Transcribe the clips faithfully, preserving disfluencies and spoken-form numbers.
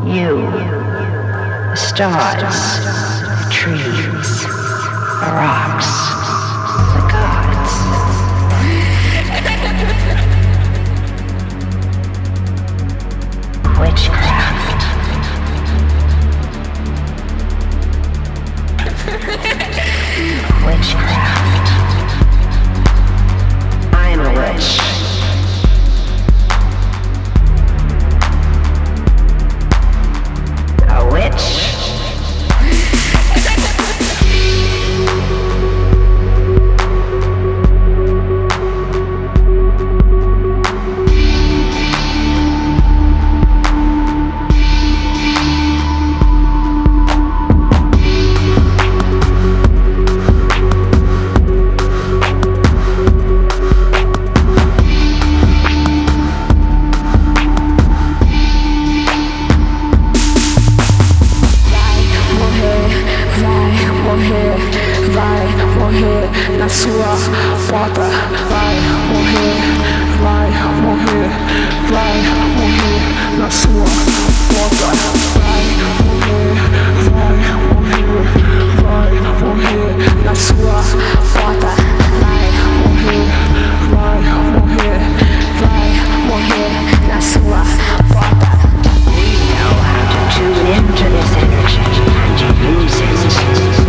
You, the stars, the trees, the rocks, the gods. Witchcraft. Witchcraft. I'm a witch. A witch? Na sua porta vai morrer, vai morrer, vai morrer. Na sua porta vai morrer, vai morrer, vai morrer. Na sua porta vai morrer, vai morrer, vai morrer. Na sua porta. We know how to tune into this energy and use it.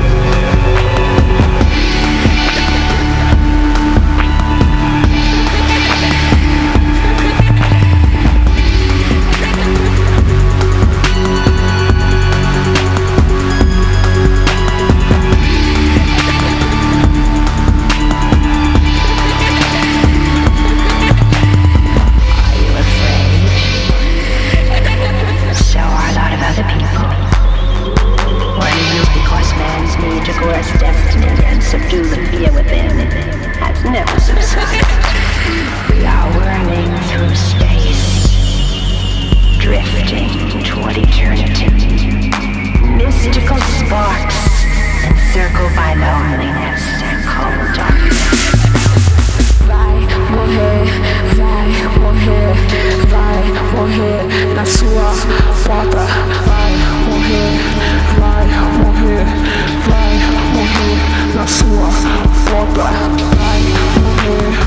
Subdue the fear within has never subsided. We are whirling through space, drifting toward eternity. Mystical sparks encircled by loneliness and cold darkness. Vai morrer, vai morrer, vai morrer. Na sua porta vai morrer, vai morrer, vai morrer. Na sua porta vai morrer.